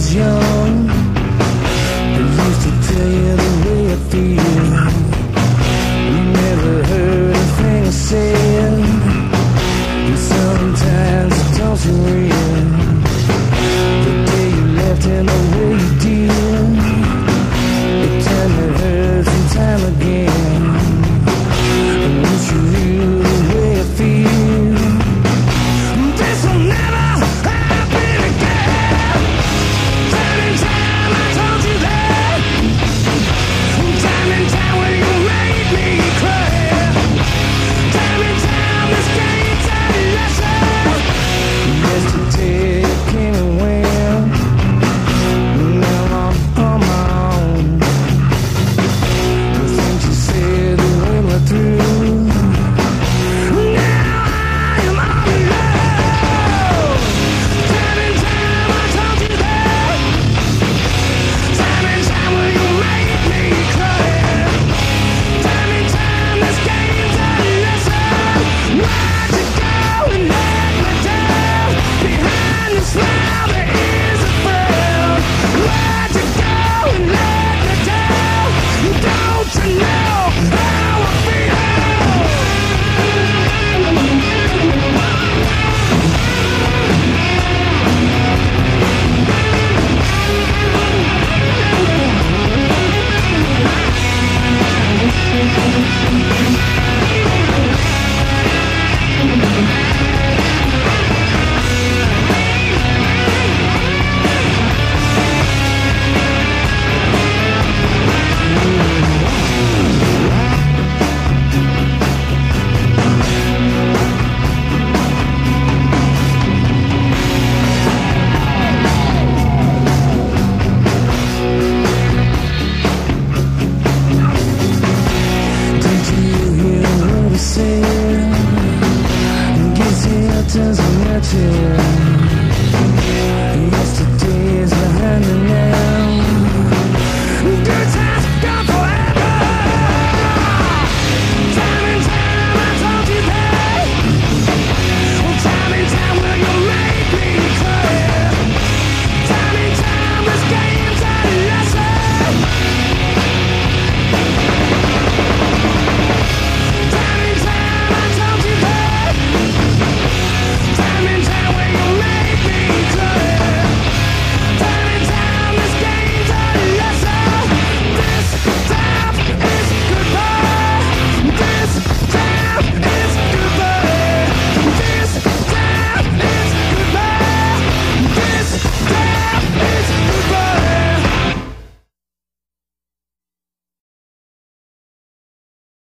was young, I used to tell you the way I feel. You never heard a thing I said, and sometimes it don't seem real. The day you left and the way you did, it turned me hurt from time again. I wish you knew the way I feel. This will never happen again. Time and time I told you that. Time and time when you made me cry. Time and time this game's a lesson. Yesterday came and went. Now I'm on my own. The things you said, the way we're through. Now I am all alone. Time and time I told you that. Time and time when you made me cry. Time and time this game's a lesson. Why'd you go and let me down? Behind the smile there is a frown. Why'd you go and let me down? Don't you know how I feel? Did you hear what he said? Guess it doesn't matter. Yesterday